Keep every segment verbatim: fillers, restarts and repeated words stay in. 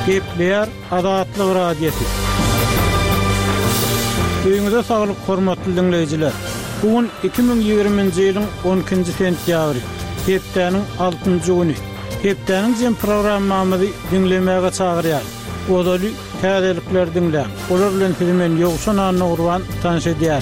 Gepler Adatlyk radiosu. Öňüňizde saglyk, hormatly dinleyijiler. Bugün iki bin ýygrimiňji ýylyň on ikinji sentýabry, hepdeniň altynjy güni. Hepdeniň jem programmamyzy dinlemäge çagyrýar. Odaly täzelikler dinlän. Olar bilen filmen ýogşan urwan tanış edýär.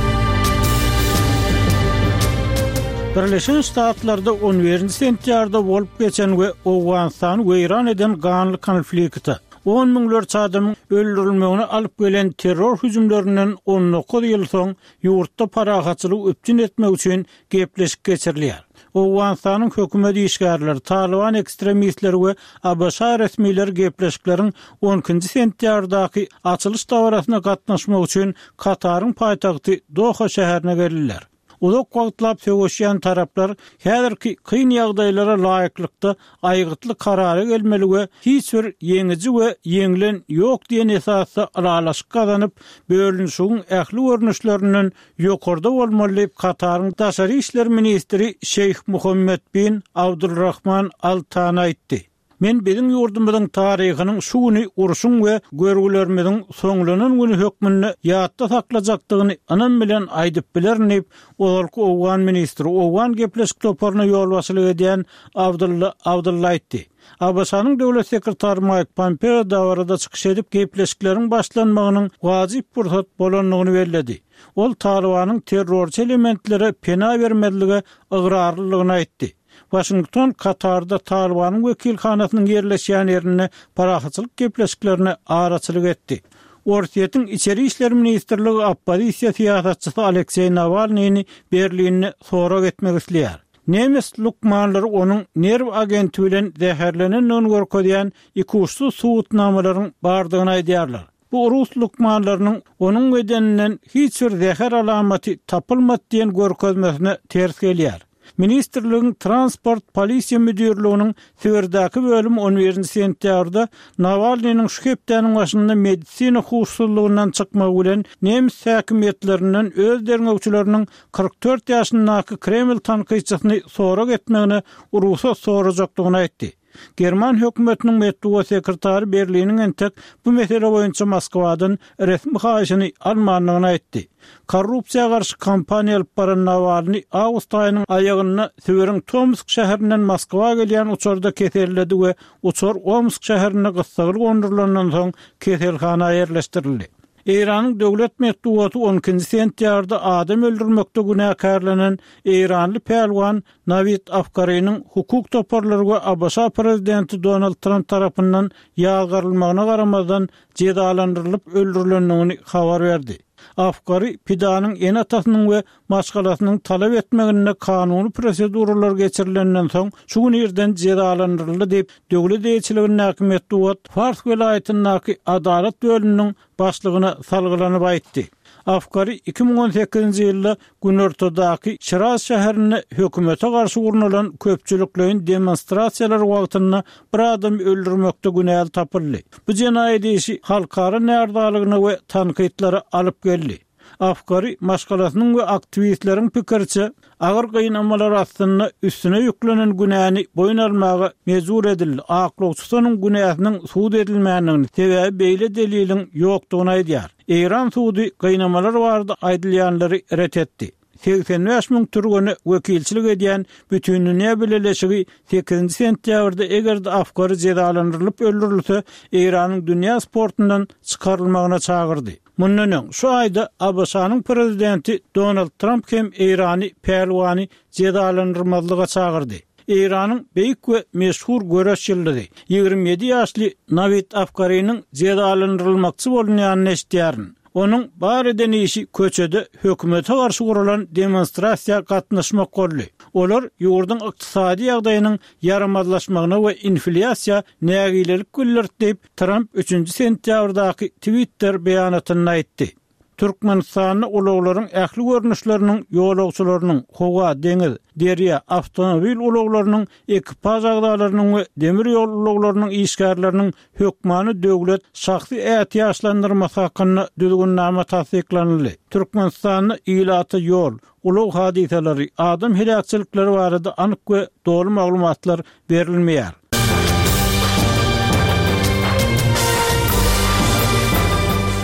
Birleşen Ştatlarda on birinji sentýarda bolup geçen we Awganistan we Iran eden ganly konflikti on miňler çadamyň öldürilmegine alyp gelen terror hüjümlerinden on dokuz ýyl soň ýurtda parahatçylyk öpçün etmek üçin gepleşik geçirilýär. Awganistanyň hökümet işgärleri, Taliban ekstremistleri we A B S resmiler gepleşikleriň on ikinji sentýardaky açylyş dawrasyna gatnaşmak üçin Kataryň paýtagty Doha şäherine geldiler. Uzak wagtlap söwüşýän taraplar häzirki kyn ýagdaýlara laýyklykda aýgytly karara gelmeli we hiç bir ýeňiji we ýeňlen ýok diýen esasda aralaşyk gazanyp bölünşiň ähli görnüşlerinden ýokarda bolmaly diýip Kataryň daşary işler ministri Şeyh Muhammed bin Abdulrahman Al Thani aýtdy. Men bizim ýurdumyzyň taryhynyň şu güni uruşun we görgülerimiziň soňlanan güni hökmünde ýatda saklajakdygyny anam bilen aýdyp bilerni olarky Owgan ministri Owgan gepleşik toparyna ýol başylyk edýän Abdulla Abdulla aýtdy. A B S-nyň döwlet sekretary Mike Pompeo dawarda çykyş edip gepleşikleriň başlanmagynyň wajyp pursat bolanlygyny bellädi. Ol Talibanyň terrorçy elementlere pena bermediligi ıgrarlylygyny aýtdy. Washington Katarda Talibanyň wekilhanasynyň ýerleşýän ýerine parahatçylyk gepleşiklerine araçylyk etdi. Ortiýetiň içeri işler ministrligi oppozisiýa siýasatçysy Aleksey Navalnyni Berlinne sorak etmek isleýär. Nemes lukmanlary onuň nerw agenty bilen zäherlenenini görkezýän iki uçsuz suwutnamalaryň bardygyny aýdýarlar. Bu Rus lukmanlarynyň onuň bedeninden hiç bir zäher alamaty tapylmady diýen görkezmesine ters gelýär. Ministerligiň transport polisiýa müdürliginiň Sibirdaky bölüm on birinji sentýarda Navalnyň şu hepdeniň başynda medisina hususluğundan çykmagy bilen Nemes häkimetlerinden öz derňewçileriniň kırk dört ýaşyndaky Kreml tanqyçysyny sorak etmegine urusat sorajakdygyny aýtdy. German hökümetiniň medeniýet sekretary Berliniň entek bu mesele boýunça Moskwadan resmi haýyşyny almanlygyny aýtdy. Korrupsiýa garşy kampaniýa alyp baran Navalny awgust aýynyň aýagyna Sibiriň Tomsk şäherinden Moskwaga gelýän uçurda keserildi we uçur Omsk şäherine gysgaly gondurulandan soň keselhana ýerleşdirildi. İran'ın döwlet medeniýeti on ikinji sentýarda adam öldürmekde günäkärlenen İranly pelwan Navid Afkarinyň hukuk toparlary we A B S prezidenti Donald Trump tarapyndan ýalgarylmagyna garamazdan jedalandyrylyp öldürilendigini habar berdi. Afkari pidanyň en atasynyň we maşgalasynyň talap etmegine kanuny proseduralar geçirilenden soň şu gün ýerden jedalandyryldy diýip döwlet eýçiliginiň häkimetdi Fars welaýatynyň adalet bölüminiň başlygyna salgylanyp aýtdy. Afkari iki bin on sekizinji ýylda Günortadaky Şiraz şäherine hökümete garşy urunulan köpçüliklerin demonstrasiýalary wagtynda bir adam öldürmekde günäl tapyldy. Bu jenaýat işi halkara närdalagyna we tanqytlary alyp geldi. Afkari maşgalasynyň we aktivistleriň pikirçe agyr gynamalar aslynda üstüne ýüklenen günäni boyun almagy mezur edildi. Aklawçysynyň günäsiniň suud edilmänigini sebäbi beýle deliliň ýokdugyny aýdýar. İran suudi gynamalar bardy aýdylýanlary ret etdi. seksen beş miň türgeni wekilçilik edýän bütün dünýä birleşigi sekizinji sentýabrda egerde Afkari jedalandyrylyp öldürilse İranyň dünýä sportundan çykarylmagyna çagyrdy. Mundan öň şu aýda A B S-nyň prezidenti Donald Trump hem İrany pelwany jedalandyrmalyga çagyrdy. İran'ın beýik we meşhur göreş ýyldyry ýygrimi ýedi ýaşly Navid Afkarinyň jedalandyrylmakçy bolýanyny eşitýärin. Onun bar eden işi köçede hökümete garşy gurulan demonstrasiýa gatnaşmak boldy. Olar ýurdun ykdysady ýagdaýynyň yaramazlaşmagyna we inflyasiýa nägilelik güllerdi diýip Trump üçünji sentýabrdaky Twitter beýanatyny aýtdy. Türkmenistanyň ulaglaryň ähli görnüşleriniň ýolagçylarynyň howa, deňiz, derýa, awtomobil ulaglarynyň ekipaj agdalarynyň we demir ýol ulaglarynyň işgärleriniň hökmany döwlet şahsy ähtiýaçlandyrmasy hakkynda düzgünname tasdiklanyldy. Türkmenistanyň ilaty ýol, ulag hadiseleri, adam helakçylykları barada anyk we dogry maglumatlar berilmeýär.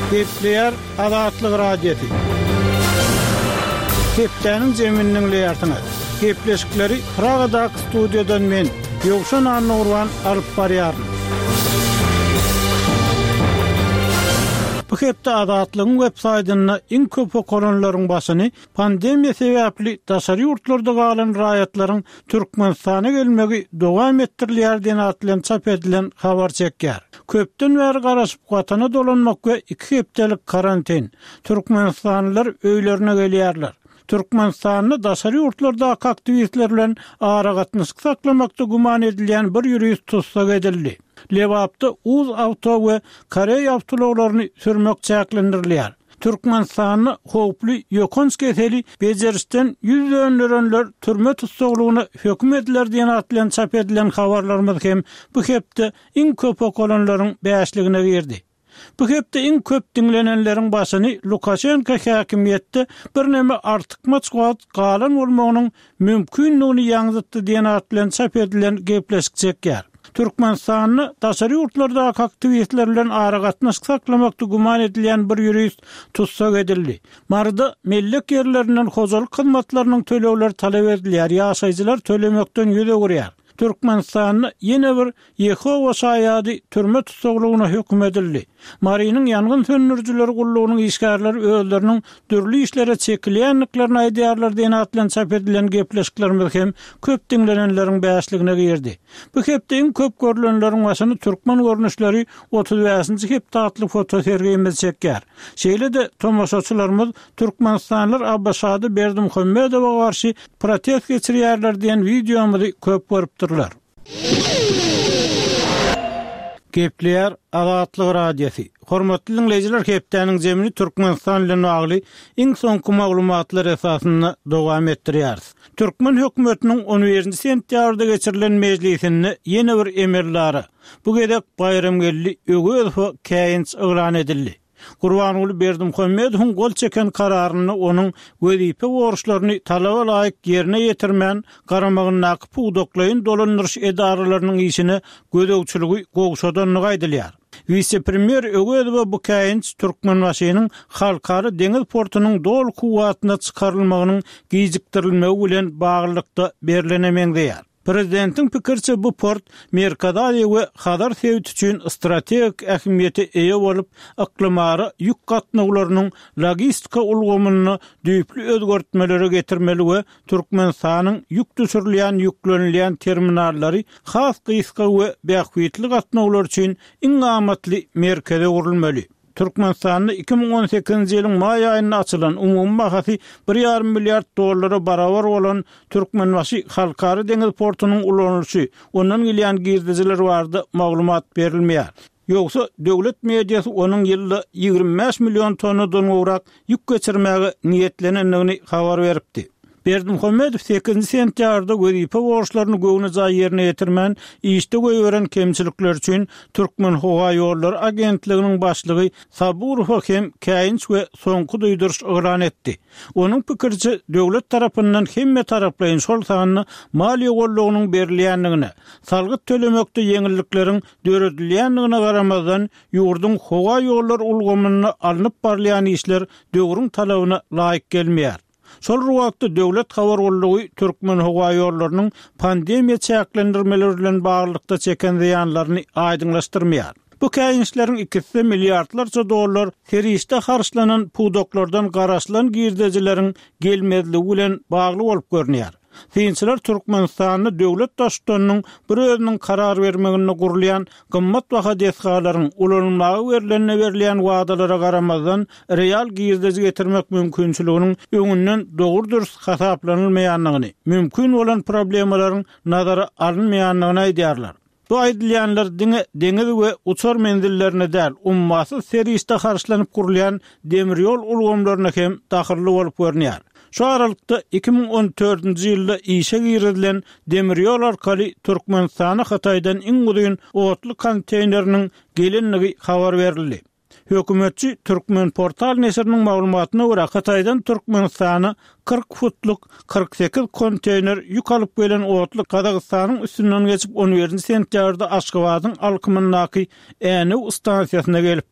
Gepleýär Azatlyk radiosi. Gepläniň jeminiň leýartyna. Gepleşikleri Pragadak studiodan men Ýogşan Annurwan alyp barýaryn. Bu hepde Azatlygyň web-saýtyna iň köp okunanlaryň basyny pandemiýa sebäpli daşary ýurtlarda galan raýatlaryň Türkmenistana gelmegi dowam etdirilýär diýen atlan çap edilen habar çekýär. Köpden bäri garaşyp gatana dolanmak we iki hepdelik karantin. Türkmenistanlylar öýlerine gelýärler. Türkmenistanyny daşary ýurtlarda aktivistler bilen ara gatnaşyk saklamakda guman edilýän bir ýürüýüş tutsak edildi. Lewapda uz awto we Koreýa awtologlaryny sürmek çäklendirilýär. Türkmenistanyny howply ýokons keseli bejerişden ýüzlönlerenler türme tutsaglygyna hökm ediler diýen atlan çap edilen habarlarymyz hem bu hepde iň köp okulanlaryň bäşligine girdi. Bu hepde iň köp dinlenenleriň başyny Lukashenko häkimiýetde bir näme artykma çygat galan bolmagynyň mümkinligini ýaňytdy diýen atlan çap edilen gepleşik çekýär. Türkmenistanyny daşary ýurtlarda aktivistler bilen ara gatnaşyk saklamakda guman edilýän bir ýürüýüş tutsak edildi. Marda mellek ýerlerinden hojalyk hyzmatlarynyň töleýleri talap edilýär, ýaşaýjylar tölemekden ýüze gurýar. Türkmenistanyny ýene bir Yehova şaýady türme tutsaglygyna hökm edildi. Marynyň ýangyn söndürüjileri gullugynyň işgärleri özleriniň dürli işlere çekilýänliklaryny aýdýarlar diýen atlan çap edilen gepleşiklerimiz hem köp dinlenenleriň bäşligine girdi. Bu hepde iň köp görülenleriň başyny türkmen görnüşleri otuz beşinji hepde atly foto sergimiz çekýär. Şeýle de tomoşaçylarymyz Türkmenistanlylar Abbasady Berdimuhammedowa garşy protest geçirýärler diýen videomuzy köp görüpdir. Gepleýär Azatlyk radiosi. Hormatly dinleýijiler, hepdeniň jemini Türkmenistan bilen bagly iň soňky maglumatlar esasyna dowam etdirýäris. Türkmen hökümetiniň on birinji sentýabrda geçirilen mejlisinde ýene bir emirlary. Bu gedek bayram geldi, ögöz käýinç eglan edildi. Gurbanuly Berdimuhammedowyň gol çeken kararyny onuň wezipe borçlaryny talaba laýyk ýerine ýetirmän garamagyny nakyp udoklaýyn dolandyryş edaralarynyň işini gödögçüligi gowşadan gaýdylýar. Vice-premier Ögödowa bu käýinç Türkmen wasynyň halkary deňiz portunyň dol kuwatyna çykarylmagynyň gijikdirilmegi bilen baglykda berilenemeňdiýär. Prezidentin pikirçe bu port Merkadaliýa we Hadar sewit üçin strategik ähmiýeti eýe bolup, yklimary ýük gatnaglarynyň logistika ulgamyny düýpli özgertmelere getirmeli we Türkmenistanyň ýük düşürilýän ýüklenilýän terminallary has gyska we bähwitli gatnaglar üçin iň amatly merkeze gurulmaly. Türkmenistanyň iki bin on sekizinji ýylyň may aýynda açylan umumy bahasy bir ýarym milliard dollara barabar bolan Türkmenwasy halkary deňiz portunyň ulanýşy, ondan gelýän girdijiler bardy maglumat berilmeýär. Ýogsa döwlet mediýasy onuň ýylda ýygrimi beş million tonnadan gowrak ýük geçirmäge niýetlenendigini habar beripdi. Berdimuhammedow sekizinji sentýarda wezipe borçlaryny göwne jaý ýerine ýetirmän işde göýüren kemçilikler üçin Türkmen Howa ýolları agentliginiň başlygy Saburow hem käýinç we soňky duýduruş eglan etdi. Onuň pikirçe döwlet tarapyndan hemme taraplaýyn şol sanyny maliýe gollugynyň berilýändigine, salgyt tölemekde ýeňillikleriň döredilýändigine garamazdan ýurdun Howa ýolları ulgamyny alınıp barlaýan işler döwrüň talabyna laýyk gelmeýär. Şol wagtda döwlet habar gollugy Türkmen Howa ýollarynyň pandemiýa çäklendirmeleri bilen baglykda çeken ziýanlaryny aýdyňlaşdyrmaýar. Bu käýinçleriň ikisi milliardlarça dollar teriste harçlanan pudoklardan garaşlan girdejileriň gelmezligi bilen bagly bolup görnýär. Fiinçiler Türkmenistanyny döwlet daşdanyň bir özüniň karar bermegine gurulýan gymmat baha desgalaryň ulanmagy berilene berilýän wadalara garamazdan real girdeji getirmek mümkinçiliginiň öňünden dogry dürüst hasaplanylmaýanlygyny, mümkin bolan problemalaryň nazara alınmaýanlygyny aýdýarlar. Bu aýdylýanlar diňe deňiz we uçar mendillerine däl, ummasy seriste harçlanyp gurulýan demir ýol ulgamlaryna hem dahyrly bolup görnýär. Şu aralykda iki bin on dördünji ýylda işe girilen demir ýol arkaly Türkmenistana Hataýdan iň uzun otly konteyneriniň gelenligi habar berildi. Hökümetçi Türkmen portal nesirinin maglumatyna görä Hataýdan Türkmenistana kırk futluk kırk sekiz konteyner yük alıp gelen otly Kazakstanyň üstünden geçip on birinji sentýarda Aşgabatyň alkymyndaky Änew stansiýasyna gelipdir.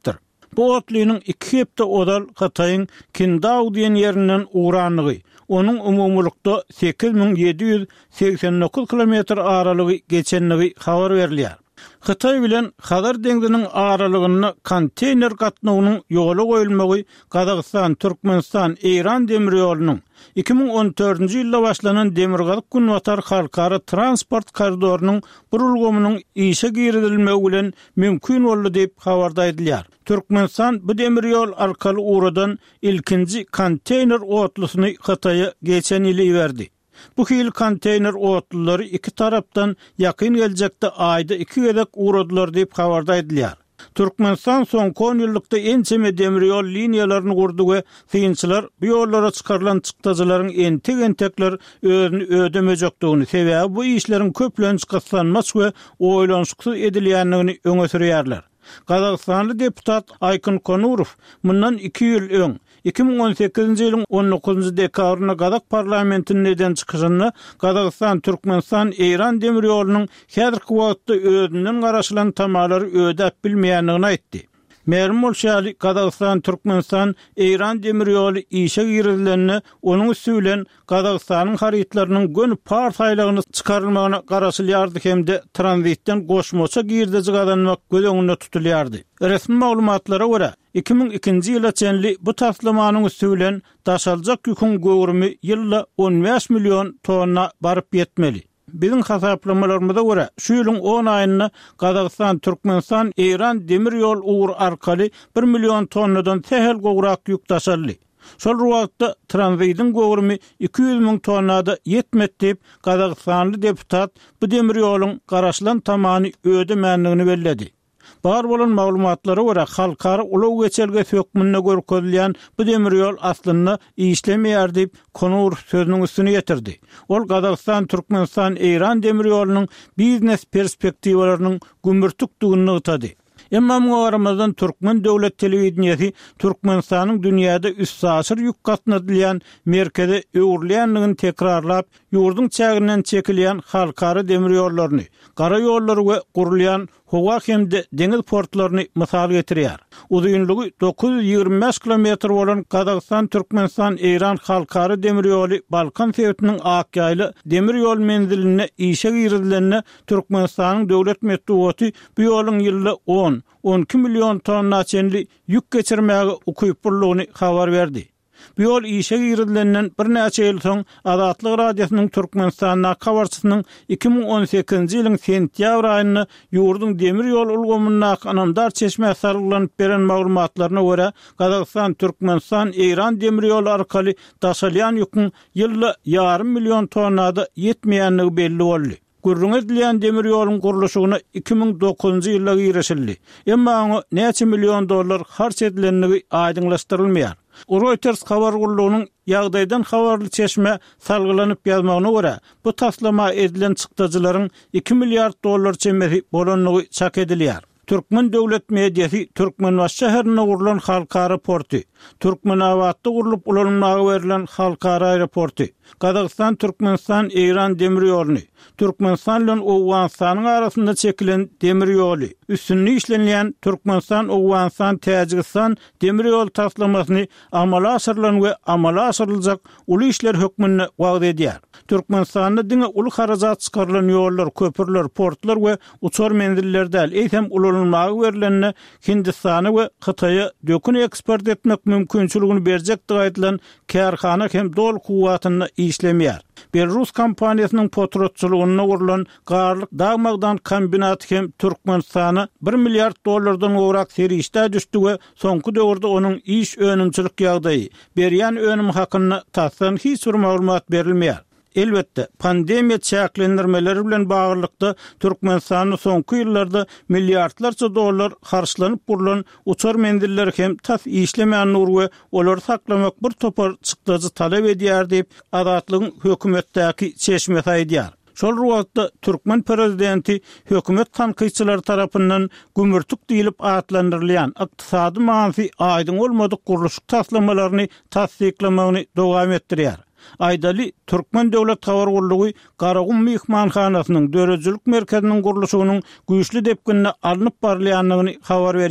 Bu otlynyň iki hepde odal Hataýyň Kindau diýen ýerinden uğranlygy, onuň umumlukda sekiz bin yedi ýüz seksen dokuz kilometr aralygy geçenligi habar berilýär. Hataý bilen Hazar deňziniň aralygyny konteyner gatnawynyň ýola goýulmagy Gazagystan, Türkmenistan, Eýran demir ýolunyň iki bin on dördünji ýylda başlanan Demirgazyk Günwatar halkara transport koridorunyň burulgumynyň işe girilmegi bilen mümkin boldy diýip habarda edilýär. Türkmenistan bu demir ýol arkaly uradan ilkinji konteyner otlusyny Hataýa geçen ýyly berdi. Bu hil konteyner otlulary iki tarapdan yakın gelecekde ayda iki gezek uğradılar diýip habarda edilýär. Türkmenistan soňky on ýyllykda ençeme demir ýol liniýalaryny gurdy we synçylar bu ýollara çykarylan çykdajaryň entek-entekler özüni ödemejekdigini, sebäbi bu işleriň köplenç gaslanmas we oýlanşyksy edilýändigini öňe sürýärler. Gazagstanly deputat Aykyn Konurov mundan iki ýyl öň iki bin on sekizinji ýylyň on dokuzunji dekabryna Gazak parlamentiniň neden çykyşyny Gazagstan, Türkmenistan, Eýran demir ýolunyň häzirki wagtda özünden garaşylan tamalary ödäp bilmeýändigini aýtdy. Merim bolşaly Gazagstan, Türkmenistan, Eýran demir ýoly işe girilýänini, onuň üstünden Gazagstanyň harytlarynyň gönü partaýlygyny çykarylmagyna garaşylýardy hemde tranzitden goşmaça girdici gadanmak göz tutulýardy. Resmi maglumatlara görä iki bin ikinji ýyla çenli bu taslamanyň üstünden daşaljak ýükün gowrumy ýylda on beş milyon tonna baryp ýetmeli. Bizim hasaplamalarymyza görä şu ýylyň on aýyna Gazagstan, Türkmenistan, Eýran demir ýol uğur arkaly bir milyon tonnadan tehel gowrak ýük daşaldy. Şol wagtda tranzitiň gowrumy iki ýüz miň tonnada ýetmedi diýip Gazagstanly deputat bu demir ýoluň garaşylan tamany ödemänligini belledi. Bar bolan maglumatlara görä halkara ulaw geçelge sökmünde görkezilýän bu demir ýol aslynda işlemeýär diýip Konur sözüniň üstüne ýetirdi. Ol Gazagstan, Türkmenistan, Eýran demir ýolunyň biznes perspektiwalarynyň gümürtükdigini ýytady. Emma bu aramazdan Türkmen döwlet telewizionyasy Türkmenistanyň dünýäde üç asyr ýük gatnadylýan merkeze öwrülýänligini tekrarlap, ýurdun çägirinden çekilýän halkara demir ýollaryny, gara ýollary we gurulýan howa hemde deňiz portlaryny mysal getirýär. Uzunlygy dokuz yüz ýygrimi beş kilometr bolan Gazagstan, Türkmenistan, Eýran halkara demir ýoly Balkan sewtiniň akýaýly demir ýol menziline işe girilýänine Türkmenistanyň döwlet medeniýeti bu ýoluň ýylda on on iki milyon tonna çenli ýük geçirmäge ukypurlygyny habar berdi. Bu ýol işe girilýänden bir näçe ýyl soň Azatlyk radiosynyň Türkmenistanyň habarçysynyň iki bin on sekizinji ýylyň sentýabr aýyny ýurdun demir ýol ulgamyna anamdar çeşme sarylanyp beren maglumatlaryna görä Gazagstan, Türkmenistan, Eýran demir ýol arkaly daşalýan ýükün ýylda ýarym milyon tonnada ýetmeýänligi belli boldy. Gurrun edilýän demir ýoluň gurulşygyna iki bin dokuzunji ýylda girişildi. Emma oňa näçe milyon dollar harç edilenligi aýdyňlaşdyrylmaýar. Reuters habar gurulunyň ýagdaýdan habarly çeşme salgylanyp ýazmagyna görä, bu taslama edilen çykdajaryň iki milyard dollar çemeri bolanlygy çak edilýär. Türkmen döwlet mediýasy Türkmenbaş şäherine gurulan halkara porty, Türkmenawatda gurulup ulanmagy berilen halkara aeroporty, Gazagstan, Türkmenistan, Eýran demir ýoluny, Türkmenistan bilen Owganstanyň arasynda çekilen demir ýoly, üstünli işlenýän Türkmenistan, Owganstan, Täjikistan demir ýol taslamasyny amala aşyrylan we amala aşyryljak uly işler hökmüne wagt edýär. Türkmenistanda diňe uly harajat çykarylan ýollar, köpürler, portlar we uçar menzillerde eýsem ulanmagy berilenine Hindistany we Hataýa dökün eksport etmek mümkinçiligini berjek diýilen kärhana hem dol kuwatyny işlemeýär. Belarus kompaniýasynyň potrotçylygyna gurulan garlyk dagmagdan kombinat hem Türkmenistany bir milyard dollardan gowrak serişde düşdi we soňky döwürde onuň iş önümçilik ýagdaýy berýän önüm hakyna tasan hiç bir maglumat berilmeýär. Elbette pandemiýa çäklendirmeleri bilen baglykda Türkmenistanyň soňky ýyllarda milliardlarça dollar harçlanyp burulan uçar mendiller hem tas işlemeýän nur we olary saklamak bir topar çykdajy talep edýär diýip Azatlygyň hökümetdäki çeşme aýdýar. Şol wagtda Türkmen prezidenti hökümet tanqyçylary tarapyndan gümürtük diýilip atlandyrylýan ykdysady mansy aýdyň bolmadyk guruluş taslamalaryny tasdiklamagyny dowam etdirýär. Aýdaly Türkmen döwlet habar gurulugy Garagum mehmanhanasynyň dörejilik merkeziniň gurulşynyň güýçli depkinine alınıp barylýanlygyny habar berýär.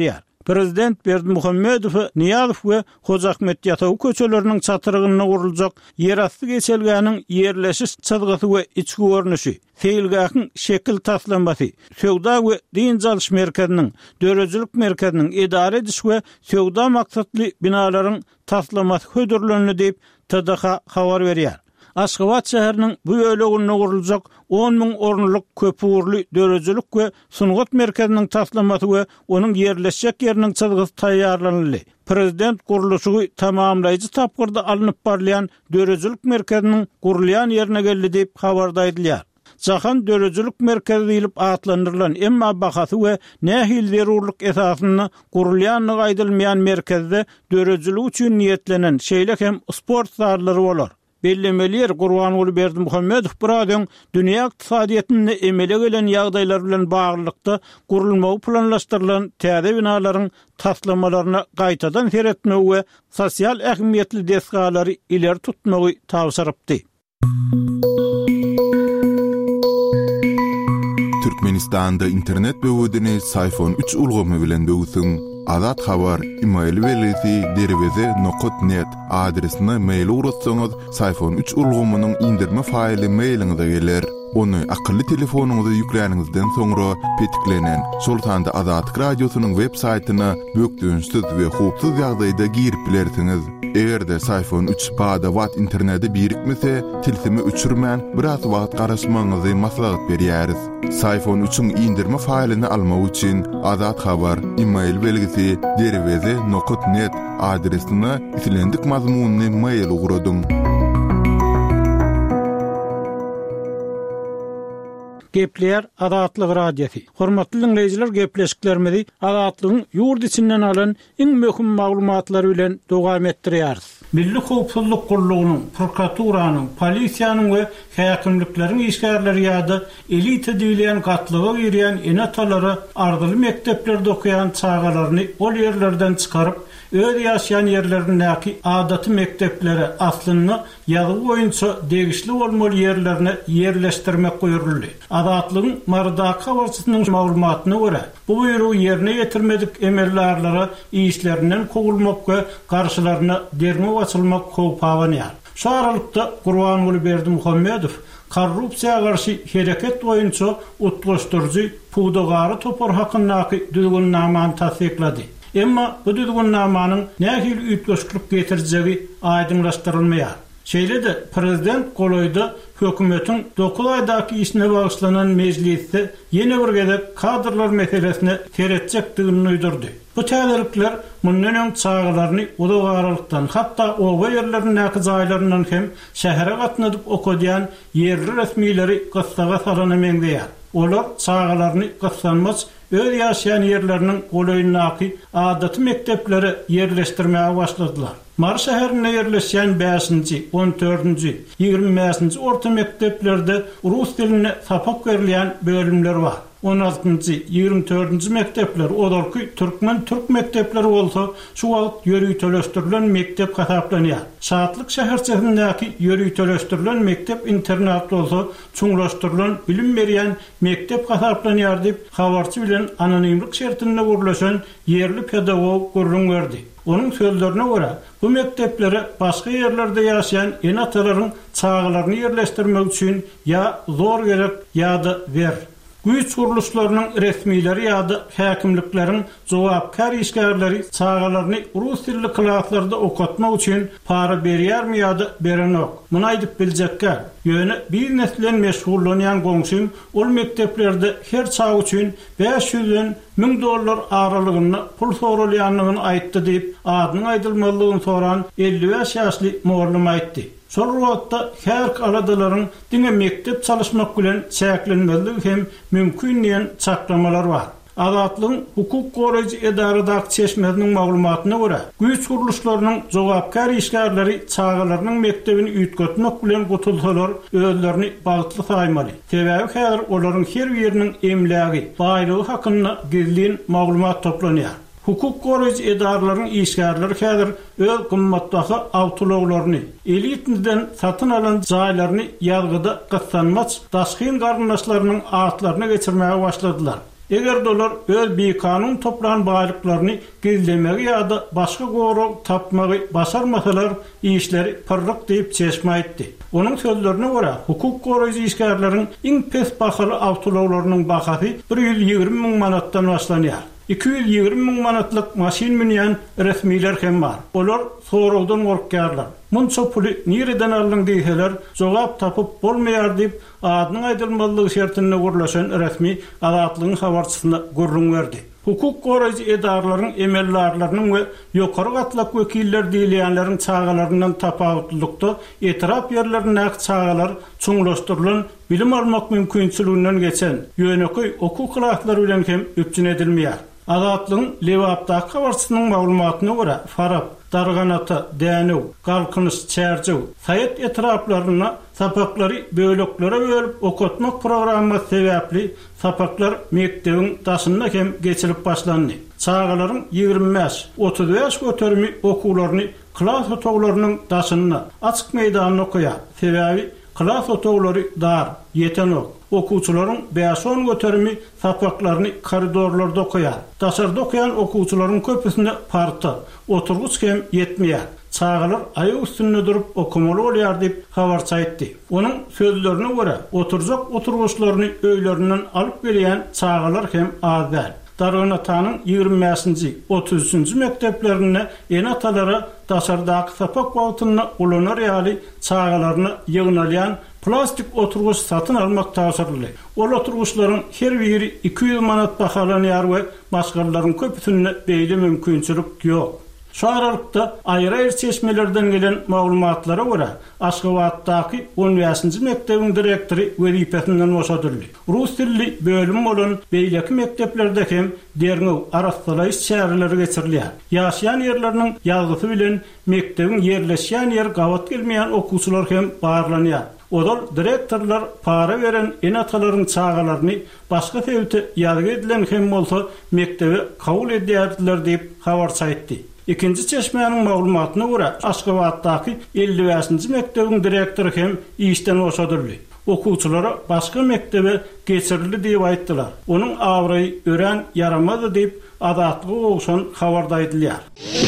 Prezident Berdimuhammedow, Niyazow we Hojahmet Ýataw köçeleriniň çatyrgyna gurulajak ýerasty geçelgäniň ýerleşiş çadgasy we içki görnüşi, feýilgäkiň şekil taslanmasy, söwda we din jalyş merkeziniň, dörejilik merkeziniň idare ediş we söwda maksatly binalaryň taslamasy hödürlenli diýip T D H habar berýär. Aşgabat şäheriniň bu ýölegine gurulajak on ming orunlyk köpürli dörejilik we sungat merkeziniň taslamasy we onuň ýerleşjek ýeriniň çadgasy taýýarlanly. Prezident guruluşy tamamlaýjy tapgyrda alınıp barlayan dörejilik merkeziniň gurulýan ýerine geldi diýip habarda edilýär. Jahan dörejilik merkezi diýilip atlandyrylan emma bahasy we nähil zerurlyk esasyny gurulýan gaýdylmaýan merkezde dörejilik üçin niýetlenen şeýle hem sport zallary bolar. Bellemeler Gurbanuly Berdimuhammedow buradan dünýä ykdysadyýatyny emele gelen ýagdaýlar bilen baglykda gurulmagy planlaşdyrylan täze binalaryň taslamalaryna gaýtadan seretmegi we sosial ähmiýetli desgalary ileri tutmagy tawsarypdy. Türkmenistanda internet böwedini Sayfon üç ulgamy bilen böwsün. Azat habar email belesi derweze nokta net adresine mail uratsaňyz Sayfon üç ulgamynyň indirme faýly mailiňize geler. Onu akıllı telefonuňyza ýüklenýäningizden soňra petiklenen Sultanda Azatlyk radiosynyň web saýtyna bökdüňsiz we hupsuz ýagdaýda girip bilersiňiz. Egerde Sayfon üç bada wat interneti birikmese, tilsimi üçürmän biraz wagt garaşmaňyzy maslahat berýäris. Sayfon üçüň indirme faýlyny almak üçin Azat habar email belgisi derweze nokta net adresine itilendik mazmunny mail uguradyň. Gepler Azatlyk radiosi. Hormatly dinleýijiler, gepleşiklerimizi Azatlygyň ýurt içinden alan iň möhüm maglumatlary bilen dowam etdirýäris. Milli Howpsuzlyk Gurulugynyň, prokuraturynyň, polisiýanyň we häkimlikleriň işgärleri ýa-da elit edilýän gatlyga girýän enatalary ardyly mekteplerde okuyan çağalaryny ol ýerlerden çykaryp öz ýaşaýan ýerlerindäki adaty mekteplere aslyny ýazy boýunça degişli bolmaly ýerlerine ýerleşdirmek goýuldy. Azatlygyň marda habarçysynyň maglumatyna görä, bu buyruk ýerine ýetirmedik emellerlere işlerinden kogulmak we garşylaryna derme açylmak köp awanýar. Şu aralykda Gurbanuly Berdimuhammedow korrupsiýa garşy hereket boýunça utgaşdyrjy pudagary topar hakyndaky düzgünnamany tasdiklady. Emma bu düzgünnamanyň nähil ütgöşlük getirjegi aýdynlaşdyrylmaýar. Şeýle-de prezident goloýda hökümetiň dokuz aýdaky işine bagyşlanan mejlisde ýene bir gezek kadrlar meselesine teretjekdigini uýdurdy. Bu täzelikler mundan çağalaryny uda garalykdan hatda owa ýerlerindäki jaýlaryndan hem şähere gatnadyp okudýan ýerli resmileri gyssaga salana meňdeýär. Olar çağalaryny gyssanmaz öz ýaşaýan ýerleriniň goloýundaky adaty mektepleri ýerleşdirmäge başladylar. Mar şäherine ýerleşýän beşinji, on dördünji, ýigriminji orta mekteplerde rus diline sapak berilýän bölümler bar. on altynji, ýigrimmi dördünji mektepler olarky türkmen türk mektepleri bolsa, şu wagt ýöri töleşdirilen mektep hasaplanýar. Şahatlyk şäherçesindäki ýöri töleşdirilen mektep internat bolsa, çuňlaşdyrylan bilim berýän mektep hasaplanýar diýip habarçy bilen anonimlik şertinde gurulşan ýerli pedagog gurrun berdi. Onun sözlerine göre bu mekteplere başka yerlerde yaşayan enatalaryň çağalaryny ýerleşdirmek üçin ya zor gerek ya da ver. Güýç guruluşlarynyň resmileri ýa-da häkimlikleriň jogapkar işgärleri çağalaryny rus dilli klaslarda okutmak üçin para berýärmi ýa-da berenok. Muny aýdyp biljekkä, ýöne bir neslen meşgullanýan goňşym ol mekteplerde her çağ üçin beş yüzden min dollar aralygyny pul sorulýanlygyny aýtdy diýip adyny aýdylmalygyny soran elli beş ýaşly morlum aýtdy. Sol wagtda her aladalaryň diňe mektep çalışmak bilen çäklenmeligi hem mümkin diýen çaklamalar bar. Azatlygyň hukuk goraýjy edaradaky çeşmesiniň maglumatyna görä, güýç guruluşlarynyň jogapkar işgärleri çağalarynyň mektebini üýtgetmek bilen gutulsalar özlerini bagtly saýmaly. Sebäbi häzir olaryň her biriniň emlägi, baýlygy hakynda gizlin maglumat toplanýar. Hukuk goraýjy edaralaryň işgärleri häzir öz gymmatdaky awtologlaryny, elitden satyn alan jaýlaryny ýazgyda gyssanmaç daşkyn garyndaşlarynyň atlaryna geçirmäge başladylar. Eger dolar öz bir kanun toplan baylıklarını gizlemegi ya da başka goru tapmagy basarmasalar işleri pırrık deyip çeşme etdi. Onun sözlerine göre hukuk koruyucu işgärlerin iň pes bahaly awtolawlarynyň bahasy bir yüz ýigirme miň manatdan başlanýar. iki yüz ýigirme miň manatlyk maşin minýän resmiler hem bar. Olar soragdan gorkýarlar. Munça puly nireden aldyň diýseler, jogap tapyp bolmaýar diýip adynyň aýdylmalygy şertine gurlaşan resmi adatlygyň habarçysyna gurrun berdi. Hukuk koruyucu edarlaryň emellarlarynyň we ýokary gatlyk wekiller diýilýänleriň çağalaryndan tapawutlukda etirap ýerlerine çağalar çuňlaşdyrylan bilim almak mümkinçiliginden geçen ýöneköy hukuk klaslary bilen hem üpçün edilmeýär. Adatlygyň lewapdaky habarçysynyň maglumatyna görä Farab, Darganata, Dänew, Galkynyş, Çärjew, Saýat etraplaryna sapaklary böleklere bölüp okutmak programma sebäpli sapaklar mekdebiň daşyna hem geçirip başlandy. Çağalaryň ýigirme beş otuz beş götermi okuwlaryny klas otoglarynyň daşyna açyk meýdanyna koýar. Sebäbi klas otoglary dar, ýeten ok. Okuwçylaryň beş on götermi sapaklaryny koridorlarda koýar. Daşarda okuyan okuwçylaryň köpüsinde parta, oturguç hem ýetmeýär. Çağalar aýagy üstünde durup okumaly bolýar diýip habarça etdi. Onuň sözlerine görä oturjak oturguçlaryny öýlerinden alyp gelýän çağalar hem az däl. Darganatanyň ýigirme beşinji otuz üçünji mekteplerine enatalara daşardaky sapak wagtyna ulanar ýaly çağalaryny ýygnalýan plastik oturguç satyn almak taýsirli. Ol oturguçlaryň her biri iki yüz manat bahalanýar we başgalaryň köpüsine beýle mümkinçilik ýok. Şu aralykda aýry-aýry çeşmelerden gelen maglumatlara görä Aşgabatdaky on beşinji mekdebiň direktori wezipesinden boşadyldy. Rus tilli bölüm bolan beýleki mekteplerde hem derňew arasdalaýyş şäherleri geçirilýär. Ýaşaýan ýerleriniň ýazgysy bilen mekdebiň ýerleşýän ýer gawat gelmeýän okuwçylar hem barlanýar. Odal direktorlar para veren enatalaryň çağalaryny başga sebäpde ýargy edilen hem bolsa mektebe kabul edýärdiler diýip habarça etdi. İkinci çeşmenin maglumatyna görä Aşgabatdaky elli beşinji mekdebiň direktory hem işden boşadyldy. Okuwçylara başga mektebe geçirildi diýip aýtdylar. Onuň awry ören yaramady diýip adatlygy ogşan habarda aýdylýar.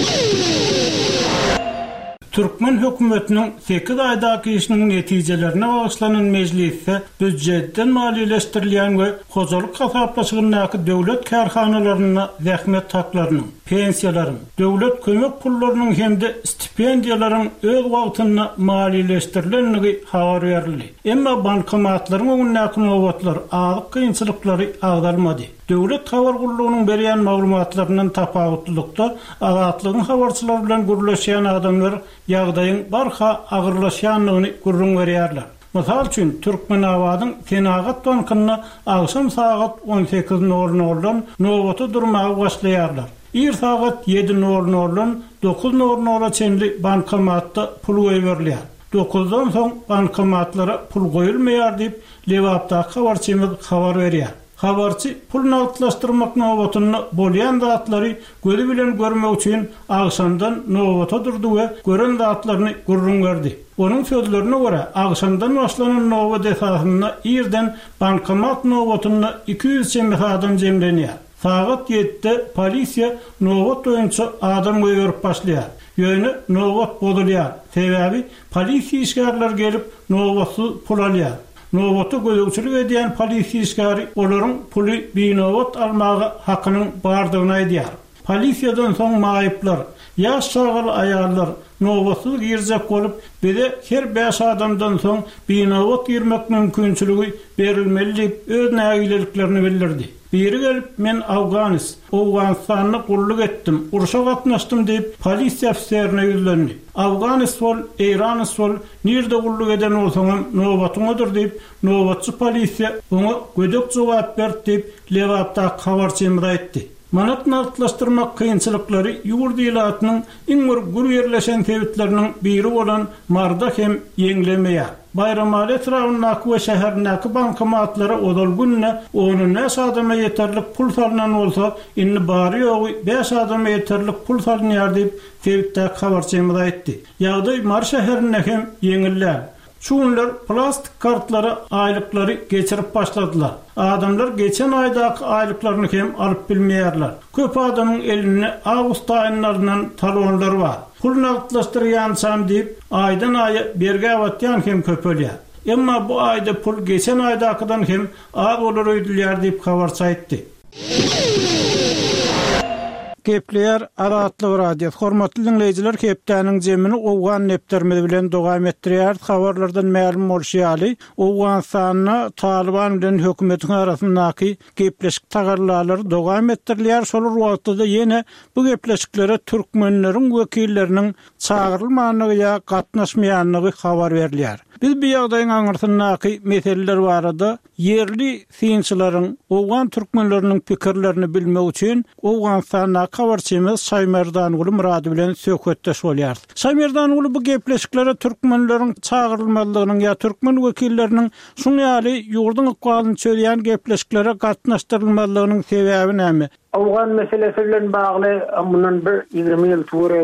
Türkmen hökümetiniň sekiz aýdaky işiniň netijelerine bagyşlanan mejlisde büdjetden maliýeleşdirilýän we hojalyk hasaplaşygynaky döwlet karhanalaryna zähmet haklarynyň, pensiýalaryň, döwlet kömek pullarynyň hemde stipendiýalaryň öz wagtyna maliýeleşdirilenligi habar berildi. Emma bankomatlaryň öňündäki nowatlar azyk kynçylyklary agdalmady. Döwlet habar gurulunyň berýän maglumatlarynyň tapawutlukda adatlygyň habarçylary bilen gurulýan adamlar ýagdaýyň barha agyrlaşýanlygyny gurrun berýärler. Mysal üçin Türkmen awadyň Senagat bankyna agşam saat on sekiz nol noldan nowata durmagy başlaýarlar. Ir saat yedi nol noldan dokuz nol nola çenli bankomatda pul goýberler. dokuzdan soň bankomatlara pul goýulmaýar diýip lewapdaky habarçymyz habar berýär. Habarçy pul nagtlaşdyrmak nowatyny bolýan zatlary gözi bilen görmek üçin agşamdan nowata durdy we gören zatlaryny gurrun berdi. Onuň sözlerine görä agşamdan başlanan nowat esasyna ýerden bankomat nowatyny iki yüz çembe adam jemlenýär. Saat yedide polisiýa nowat boýunça adam goýup başlaýar. Ýöne nowat bolýar. Sebäbi polisiýa işgärler gelip nowatsy pul alýar. Nowata gözükçülük edýän polisiýa işgäri olaryň puly binowat almagy hakynyň bardygyny aýdýar. Polisiýadan soň maýyplar, ýaş çağaly aýallar nowatsyz girjek bolup, bide her beş adamdan soň binowat girmek mümkinçiligi berilmeli diýip öz nägileliklerini bildirdi. Biri gelip men Awganis, Awganistanyny gulluk etdim, uruşa gatnaşdym diýip polisiýa ofiserine ýüzlendi. Awganis bol, Eýranis bol, nirde gulluk eden bolsaňam nowatyňydyr diýip nowatçy polisiýa oňa gödek jogap berdi diýip lewapda habarçymyz aýtdy. Manat nartlaşdyrmak kynçylyklary ýurdylatynyň iň gür ýerleşen sebäpleriniň biri bolan marda hem ýeňlemeýär. Bayramali etrafyndaky we şäherindäki bankomatlara odal günne onun näs adama ýeterlik pul salynan bolsa, inni bary ýogy beş adama ýeterlik pul salynýar diýip sebäpde habarçymyz aýtdy. Ýagdaý Mar şäherinde hem ýeňiller. Şunlar plastik kartları aylıkları geçirip başladılar. Adamlar geçen aydaki aylıklarını hem alıp bilmeyerler. Köp adamın eline Ağustos aylarından talonlar var. Pul naqdlaşdıryansam deyip aydan aya berge avatyan hem köpölýär. Emma bu ayda pul geçen aydakydan hem az olur öýdülýär deyip habarça etdi. Kepler Aratlı Radio. Hormatly dinleyijiler, kepdäniň jemini Owgan neptermedi bilen dowam etdirýär. Habarlardan ma'lum bolýaly, Owganstanyna Taliban bilen hökümetiň arasyndaky gepleşik tagarlarlary dowam etdirilýär. Şol wagtda ýene bu gepleşiklere türkmenleriň wekilleriniň çağrylmanyny ýa gatnaşmaýanyny habar berilýär. Biz bu ýagdaýyň aňyrtyndaky meseleler barada yerli synçylaryň Owgan türkmenleriniň pikirlerini bilmek üçin Owganstanyna habarçymyz Saýmerdan uly Murad bilen söhbetdeş bolýar. Saýmerdan uly bu gepleşiklere türkmenleriň çağrylmalygynyň ýa türkmen wekilleriniň şuňaly ýurdun ykbalyny çöýýän gepleşiklere gatnaşdyrylmalygynyň sebäbi näme? Awgan meselesi bilen bagly mundan bir ýygrimi ýyl töre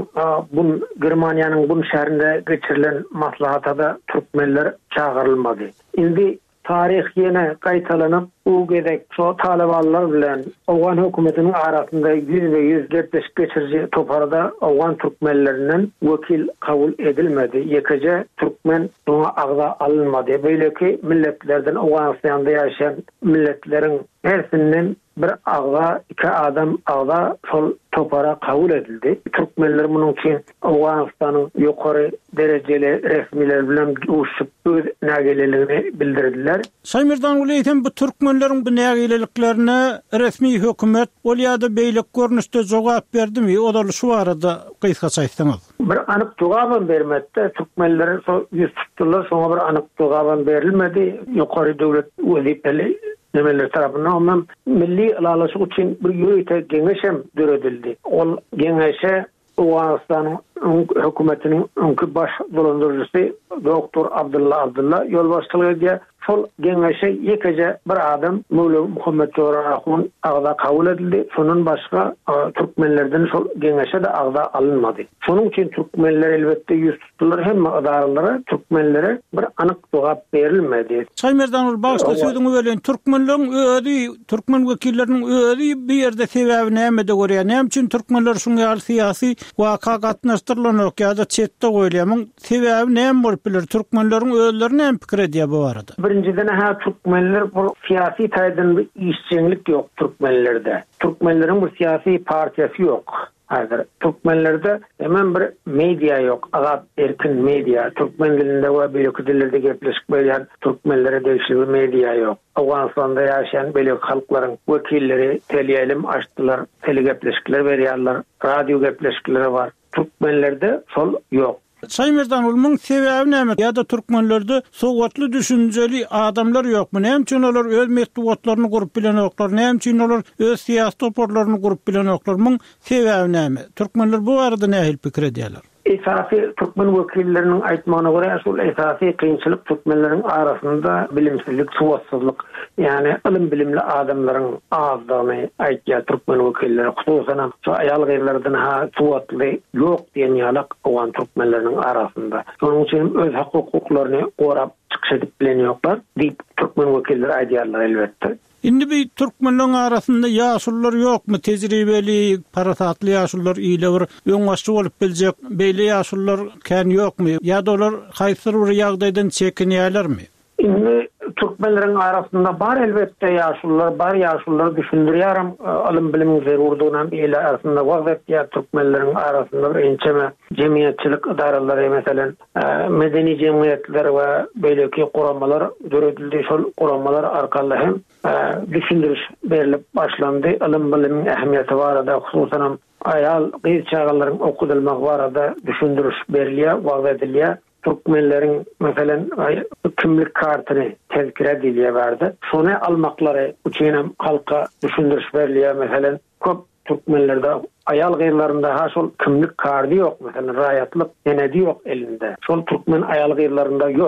bun Germaniýanyň bun şäherinde geçirilen maslahatada türkmenler çağrylmady. Indi tarih ýene gaýtalanyp u gedek şo Talibanlar bilen Awgan hökümetiniň arasynda yüz ve yüz gepleşik geçirji toparda Awgan türkmenlerinden wekil kabul edilmedi. Ýekece türkmen şoňa agda alınmady. Beýleki milletlerden Awganistanda ýaşaýan milletleriň hersinden bir agda, iki adam agda şol topara kabul edildi. Türkmenler bunun için Awganistanyň ýokary derejeli resmiler bilen uçup öz nägelelerini bildirdiler. Saýmerdan uly bu türkmenleriň bu nägeleliklerine resmi hökümet ol ýa-da beýlik görnüşde jogap berdimi? Olar şu arada gysgaça aýtsaňyz. Bir anyk jogap bermedi. Türkmenler so ýüz tutdular, soňra bir anyk jogap berilmedi. Ýokary döwlet wezipeli Nemeler tarafından ondan milli alalaşık için bir yürüyte geňeşem döredildi. Ol geňeşe Owganistanyň hökümetiniň öňkü baş dolandyrjysy Doktor Abdullah Abdullah yol başçylyk edýär. Şol geňeşe ýekece bir adam Mevla Muhammed Torahun agda kabul edildi. Şonun başga türkmenlerden şol geňeşe de agda alınmady. Şonuň üçin türkmenler elbetde ýüz tutdular, hemme adarlara türkmenlere bir anyk jogap berilmedi. Saýmerdan ul başda söýdüňi bilen türkmenleriň öýdi, türkmen wekilleriniň öýdi bir ýerde sebäbi näme de görýär? Näme üçin türkmenler şuňa syýasy waka gatnaşdyrylanyr ýa-da çetde goýulýar? Sebäbi näme bolup biler? Türkmenleriň öýlerini näme pikir edýär bu arada? Birinciden ha Türkmenler bu siyasi taýdan bir işçilik yok Türkmenlerde. Türkmenlerin bu siyasi partiyası yok. Hazır Türkmenlerde hemen bir medya yok. Arap erkin medya. Türkmen dilinde ve belki dillerde gepleşik bolýan Türkmenlere değişik bir medya yok. Awganistanda ýaşaýan belki halkların wekilleri teleýelim açdylar, tele gepleşikler berýärler, radio gepleşikleri var. Türkmenlerde sol yok. Saýmerdan ulmyň sebäbi näme? Ýa-da türkmenlerde sowatly düşünjeli adamlar ýokmy? Näme üçin olar öz metduatlaryny gurup bilen ýoklar? Näme üçin olar öz syýasat toparlaryny gurup bilen ýoklar? Muň sebäbi näme? Türkmenler bu arada näme pikir edýärler? Esasy Türkmen wekilleriniň aýtmagyna görä, şol esasy kynçylyk türkmenleriň arasynda bilimsizlik, suwatsyzlyk, ýani ilim bilimli adamlaryň azdygyny aýtýar Türkmen wekilleri. Hususan şu aýal gyrlardan ha suwatly ýok diýen ýalyk owan türkmenleriň arasynda. Şonuň üçin öz hak hukuklaryny gorap çykyş edip bilen ýoklar diýip Türkmen wekilleri aýdýarlar elbetde. Indi bir türkmenlerin arasında ýaşullar ýokmy? Tejribeli, parasatly ýaşullar ýyly bir öňbaşçy bolup biljek, beýle ýaşullar kän ýokmy? Ýa-da olar haýsy bir ýagdaýdan çekinýärlermi? Indi Türkmenlerin arasında bar elbette ýaşullar, bar ýaşullar düşündirýärem, ilim bilim zerurdugyna ýyly arasında wagt ýa Türkmenlerin arasında bir ençeme jemgyýetçilik idaralary, meselen medeni jemgyýetler we beýleki guramalar döredildi. Şol guramalar arkaly hem düşündiriş berilip başlandy. Ilim bilimiň ähmiýeti barada, hususan aýal gyz çağalaryň okudylmagy barada düşündiriş berilýär, wagt edilýär. Türkmenlerin meselen kimlik kartyny tezkir edilýär berdi. Şonu almaklary üçin halka düşündiriş berilýär. Meselen köp Türkmenlerde aýal gyrlarynda ha şol kimlik karty ýok, meselen raýatlyk senedi ýok elinde. Şol türkmen aýal gyrlarynda ýok.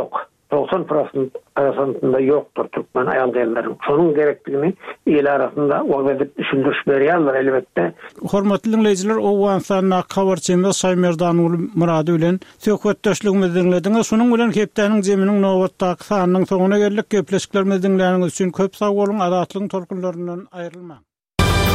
doksan prosent arasında yoktur Türkmen ayal gellerin. Şonun gerektigini il arasında wagtda düşündürüş berýärler elbetde. Hormatly dinleyijiler, Owganstanyň habarçymyz Saýmerdan uly Murady bilen söhbetdeşligimizi dinlediňiz. Şonuň bilen hepdeniň jeminiň nowatdaky sanynyň soňuna geldik. Gepleşiklerimizi dinleýäniňiz üçin köp sag bolun. Azatlygyň tolkunlaryndan aýrylmaň.